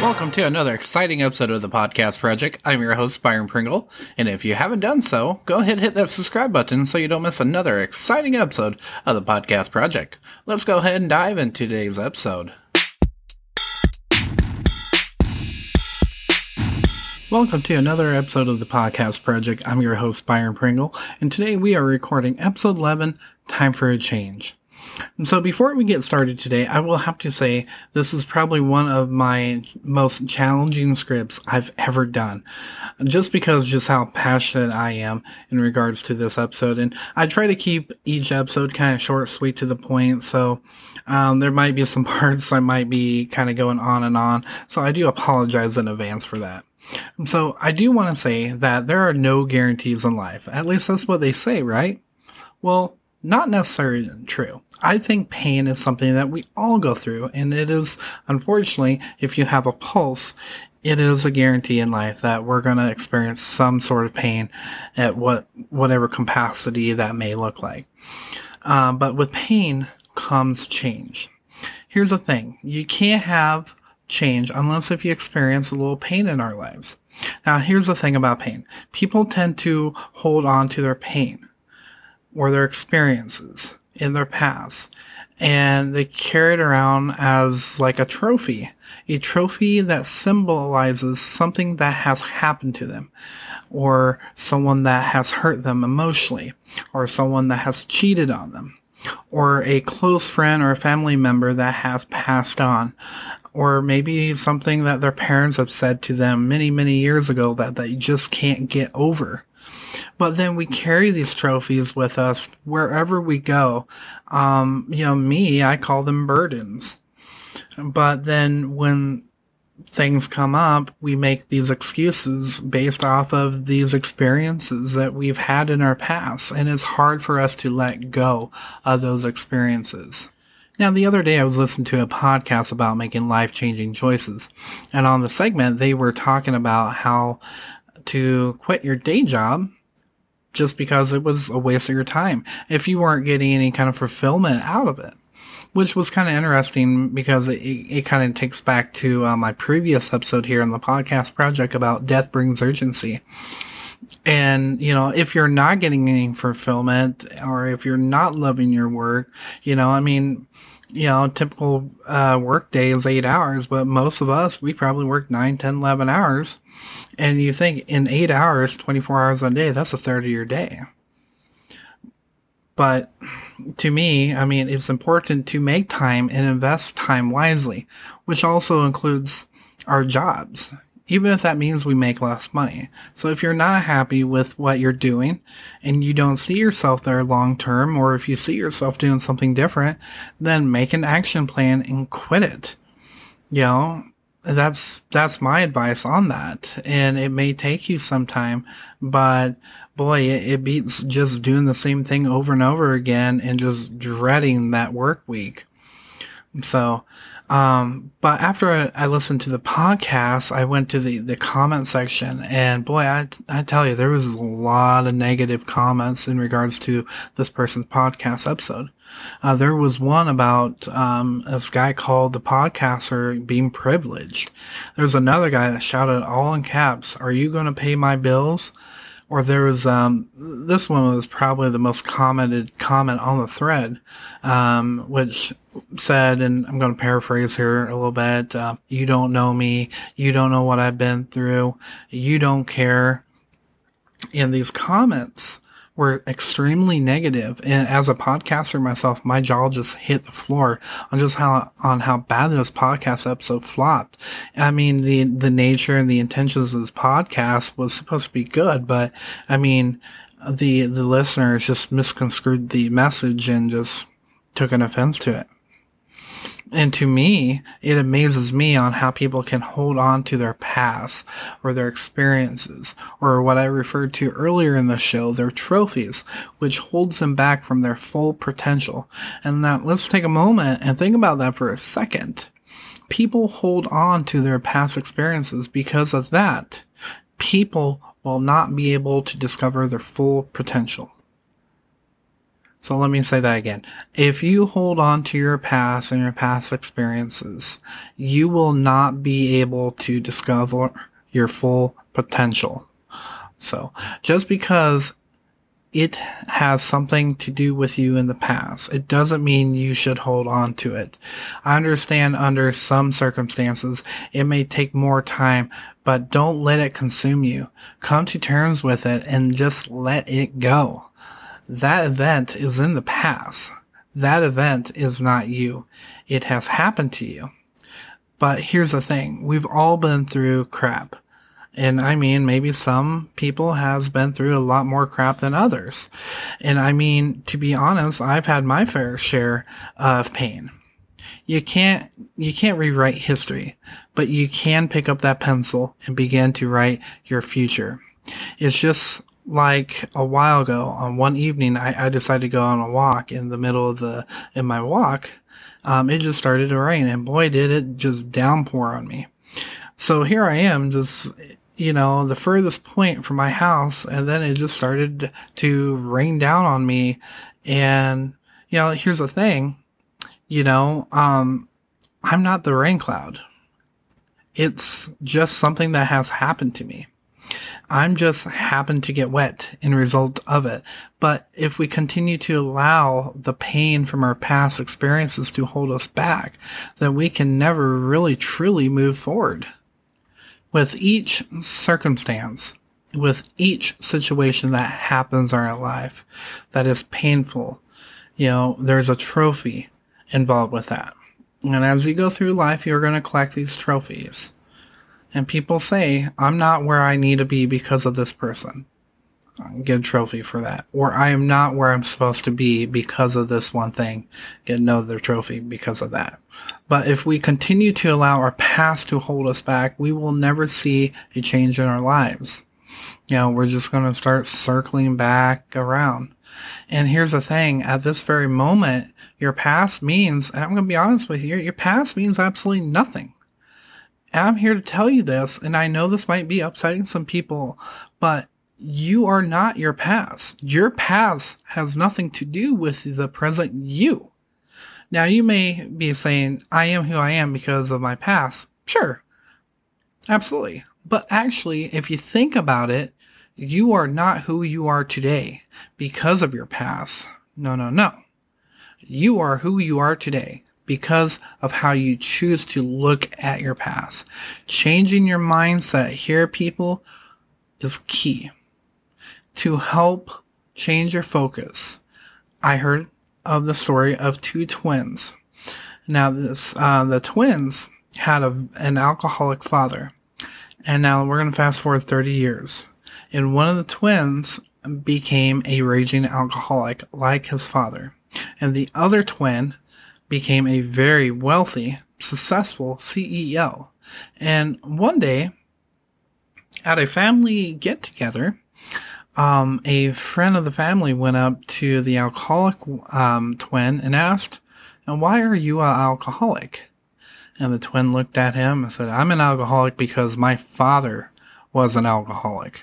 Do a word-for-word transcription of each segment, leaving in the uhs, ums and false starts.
welcome to another exciting episode of the Podcast Project. I'm your host, Byron Pringle, and if you haven't done so, go ahead and hit that subscribe button so you don't miss another exciting episode of the Podcast Project. Let's go ahead and dive into today's episode. Welcome to another episode of the Podcast Project. I'm your host, Byron Pringle, and today we are recording episode eleven, Time for a Change. And so before we get started today, I will have to say this is probably one of my most challenging scripts I've ever done. Just because just how passionate I am in regards to this episode. And I try to keep each episode kind of short, sweet, to the point. So um, there might be some parts I might be kind of going on and on. So I do apologize in advance for that. So I do want to say that there are no guarantees in life. At least that's what they say, right? Well, not necessarily true. I think pain is something that we all go through, and it is, unfortunately, if you have a pulse, it is a guarantee in life that we're going to experience some sort of pain at what whatever capacity that may look like. Um, but with pain comes change. Here's the thing. You can't have change unless if you experience a little pain in our lives. Now, here's the thing about pain. People tend to hold on to their pain or their experiences in their past, and they carry it around as like a trophy, a trophy that symbolizes something that has happened to them, or someone that has hurt them emotionally, or someone that has cheated on them, or a close friend or a family member that has passed on, or maybe something that their parents have said to them many, many years ago that they just can't get over. But then we carry these trophies with us wherever we go. Um, you know, me, I call them burdens. But then when things come up, we make these excuses based off of these experiences that we've had in our past. And it's hard for us to let go of those experiences. Now, the other day I was listening to a podcast about making life-changing choices. And on the segment, they were talking about how to quit your day job just because it was a waste of your time if you weren't getting any kind of fulfillment out of it, which was kind of interesting because it, it kind of takes back to uh, my previous episode here on the Podcast Project about death brings urgency. And, you know, if you're not getting any fulfillment or if you're not loving your work, you know, I mean, you know, typical uh, work day is eight hours, but most of us, we probably work nine, ten, eleven hours. And you think in eight hours, twenty-four hours a day, that's a third of your day. But to me, I mean, it's important to make time and invest time wisely, which also includes our jobs, even if that means we make less money. So if you're not happy with what you're doing and you don't see yourself there long term, or if you see yourself doing something different, then make an action plan and quit it. You know, that's, that's my advice on that. And it may take you some time, but boy, it, it beats just doing the same thing over and over again and just dreading that work week. So, um, but after I, I listened to the podcast, I went to the, the comment section, and boy, I, I tell you, there was a lot of negative comments in regards to this person's podcast episode. Uh, there was one about, um, this guy called the podcaster being privileged. There's another guy that shouted all in caps, "Are you going to pay my bills?" Or there was, um, this one was probably the most commented comment on the thread, um, which said, and I'm going to paraphrase here a little bit, uh, "You don't know me. You don't know what I've been through. You don't care." And these comments were extremely negative. And as a podcaster myself, my jaw just hit the floor on just how, on how bad this podcast episode flopped. I mean, the, the nature and the intentions of this podcast was supposed to be good, but I mean, the, the listeners just misconstrued the message and just took an offense to it. And to me, it amazes me on how people can hold on to their past or their experiences, or what I referred to earlier in the show, their trophies, which holds them back from their full potential. And now let's take a moment and think about that for a second. People hold on to their past experiences because of that. People will not be able to discover their full potential. So let me say that again. If you hold on to your past and your past experiences, you will not be able to discover your full potential. So just because it has something to do with you in the past, it doesn't mean you should hold on to it. I understand under some circumstances it may take more time, but don't let it consume you. Come to terms with it and just let it go. That event is in the past. That event is not you. It has happened to you. But here's the thing. We've all been through crap. And I mean, maybe some people has been through a lot more crap than others. And I mean, to be honest, I've had my fair share of pain. You can't, you can't rewrite history, but you can pick up that pencil and begin to write your future. It's just like a while ago on one evening, I, I decided to go on a walk in the middle of the, in my walk, um, it just started to rain, and boy, did it just downpour on me. So here I am, just, you know, the furthest point from my house, and then it just started to rain down on me. And, you know, here's the thing, you know, um, I'm not the rain cloud. It's just something that has happened to me. I'm just happened to get wet in result of it. But if we continue to allow the pain from our past experiences to hold us back, then we can never really truly move forward. With each circumstance, with each situation that happens in our life that is painful, you know, there's a trophy involved with that. And as you go through life, you're going to collect these trophies. And people say, I'm not where I need to be because of this person. Get a trophy for that. Or I am not where I'm supposed to be because of this one thing. Get another trophy because of that. But if we continue to allow our past to hold us back, we will never see a change in our lives. You know, we're just going to start circling back around. And here's the thing, at this very moment, your past means, and I'm going to be honest with you, your past means absolutely nothing. And I'm here to tell you this, and I know this might be upsetting some people, but you are not your past. Your past has nothing to do with the present you. Now, you may be saying, I am who I am because of my past. Sure. Absolutely. But actually, if you think about it, you are not who you are today because of your past. No, no, no. You are who you are today because of how you choose to look at your past. Changing your mindset here, people, is key to help change your focus. I heard of the story of two twins. Now, this uh, the twins had a, an alcoholic father. And now we're going to fast forward thirty years. And one of the twins became a raging alcoholic like his father. And the other twin became a very wealthy, successful C E O. And one day, at a family get-together, um, a friend of the family went up to the alcoholic um, twin and asked, "And why are you an alcoholic?" And the twin looked at him and said, "I'm an alcoholic because my father was an alcoholic."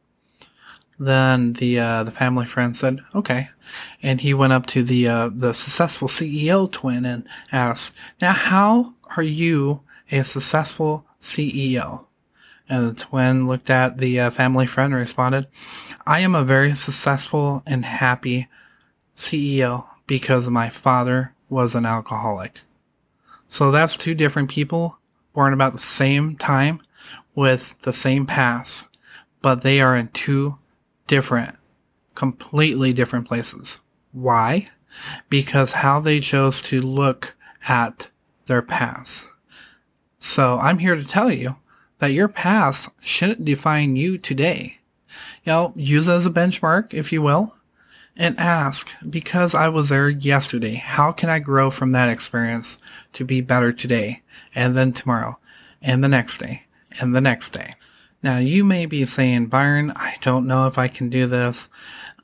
Then the uh, the family friend said, "Okay," and he went up to the uh, the successful C E O twin and asked, "Now, how are you a successful C E O?" And the twin looked at the uh, family friend and responded, "I am a very successful and happy C E O because my father was an alcoholic." So that's two different people born about the same time with the same past, but they are in two different, completely different places. Why? Because how they chose to look at their past. So I'm here to tell you that your past shouldn't define you today. You know, use it as a benchmark, if you will, and ask, because I was there yesterday, how can I grow from that experience to be better today, and then tomorrow, and the next day, and the next day? Now, you may be saying, "Byron, I don't know if I can do this.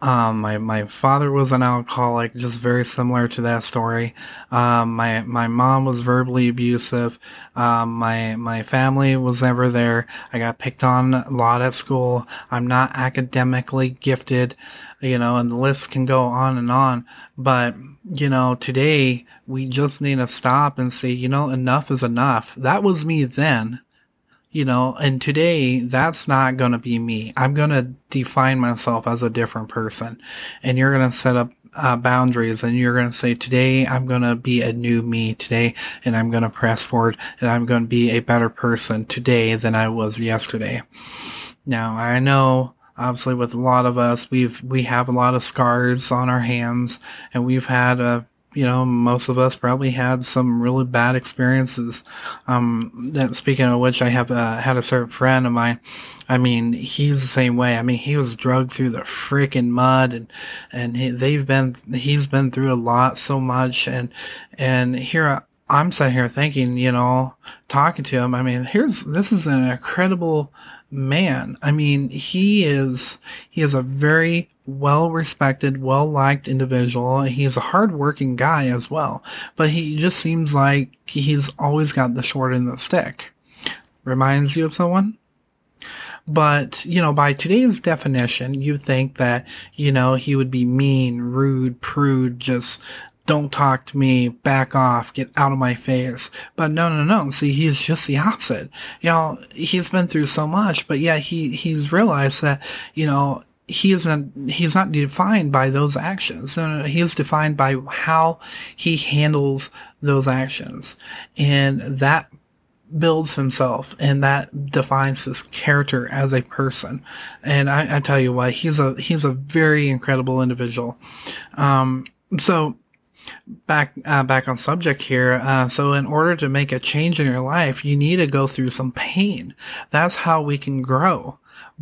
Um, my, my father was an alcoholic, just very similar to that story. Um, my, my mom was verbally abusive. Um, my, my family was never there. I got picked on a lot at school. I'm not academically gifted, you know, and the list can go on and on. But, you know, today we just need to stop and say, you know, enough is enough. That was me then. You know, and today, that's not going to be me. I'm going to define myself as a different person. And you're going to set up uh, boundaries, and you're going to say, today, I'm going to be a new me today, and I'm going to press forward, and I'm going to be a better person today than I was yesterday. Now, I know, obviously, with a lot of us, we've, we have a lot of scars on our hands, and we've had a You know, most of us probably had some really bad experiences. Um, that speaking of which, I have uh, had a certain friend of mine. I mean, he's the same way. I mean, he was drugged through the freaking mud, and and he, they've been he's been through a lot, so much, and and here I'm sitting here thinking, you know, talking to him. I mean, here's this is an incredible man. I mean, he is he is a very well-respected, well-liked individual. He's a hard-working guy as well, but he just seems like he's always got the short end of the stick. Reminds you of someone? But, you know, by today's definition, you think that, you know, he would be mean, rude, prude, just don't talk to me, back off, get out of my face. But no, no, no. See, he's just the opposite. You know, he's been through so much, but yeah, he, he's realized that, you know, he isn't, he's not defined by those actions. No, no, he is defined by how he handles those actions. And that builds himself, and that defines his character as a person. And I, I tell you what, he's a, he's a very incredible individual. Um, so, Back, uh, back on subject here. Uh, so in order to make a change in your life, you need to go through some pain. That's how we can grow.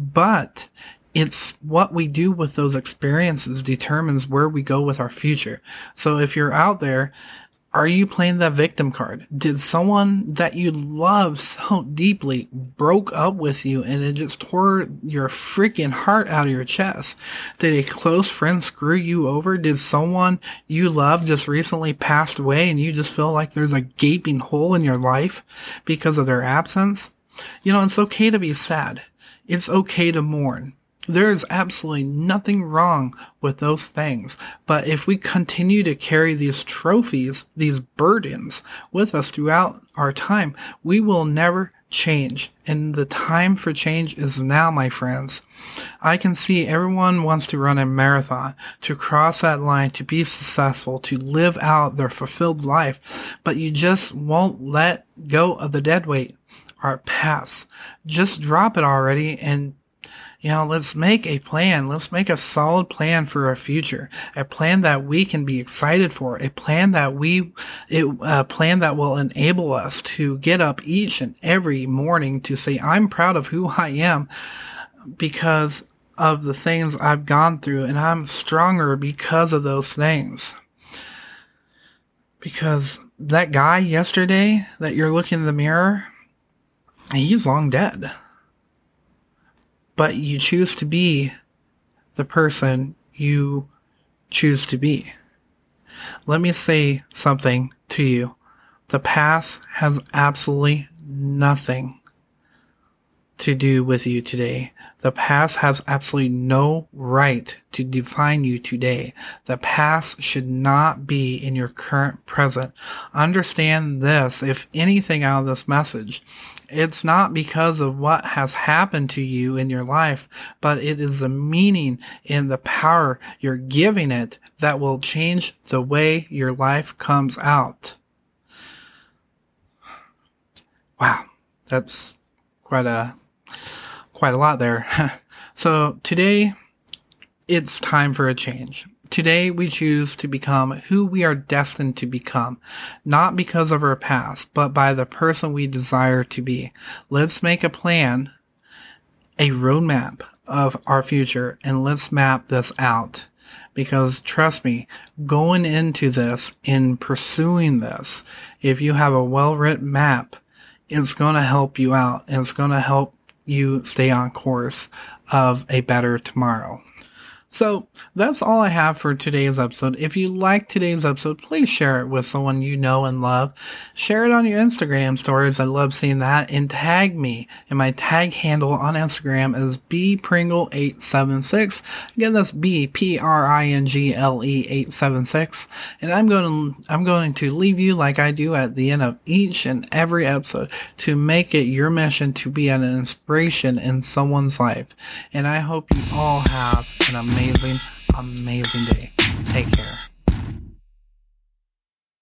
But it's what we do with those experiences determines where we go with our future. So if you're out there, are you playing that victim card? Did someone that you love so deeply broke up with you and it just tore your freaking heart out of your chest? Did a close friend screw you over? Did someone you love just recently passed away and you just feel like there's a gaping hole in your life because of their absence? You know, it's okay to be sad. It's okay to mourn. There is absolutely nothing wrong with those things. But if we continue to carry these trophies, these burdens with us throughout our time, we will never change. And the time for change is now, my friends. I can see everyone wants to run a marathon, to cross that line, to be successful, to live out their fulfilled life. But you just won't let go of the dead weight, our past. Just drop it already and You know, let's make a plan. Let's make a solid plan for our future. A plan that we can be excited for. A plan that we, it, a plan that will enable us to get up each and every morning to say, I'm proud of who I am because of the things I've gone through, and I'm stronger because of those things. Because that guy yesterday that you're looking in the mirror, he's long dead. But you choose to be the person you choose to be. Let me say something to you. The past has absolutely nothing to do with you today. The past has absolutely no right to define you today. The past should not be in your current present. Understand this, if anything out of this message, it's not because of what has happened to you in your life, but it is the meaning and the power you're giving it that will change the way your life comes out. Wow, that's quite a quite a lot there. So today, it's time for a change. Today, we choose to become who we are destined to become, not because of our past, but by the person we desire to be. Let's make a plan, a roadmap of our future, and let's map this out. Because trust me, going into this, in pursuing this, if you have a well-written map, it's going to help you out, and it's going to help you stay on course of a better tomorrow. So that's all I have for today's episode. If you like today's episode, please share it with someone you know and love. Share it on your Instagram stories. I love seeing that. And tag me. And my tag handle on Instagram is B Pringle eight seven six. Again, that's B P R I N G L E eight seven six. And I'm going to, I'm going to leave you like I do at the end of each and every episode to make it your mission to be an inspiration in someone's life. And I hope you all have an amazing, amazing day. Take care.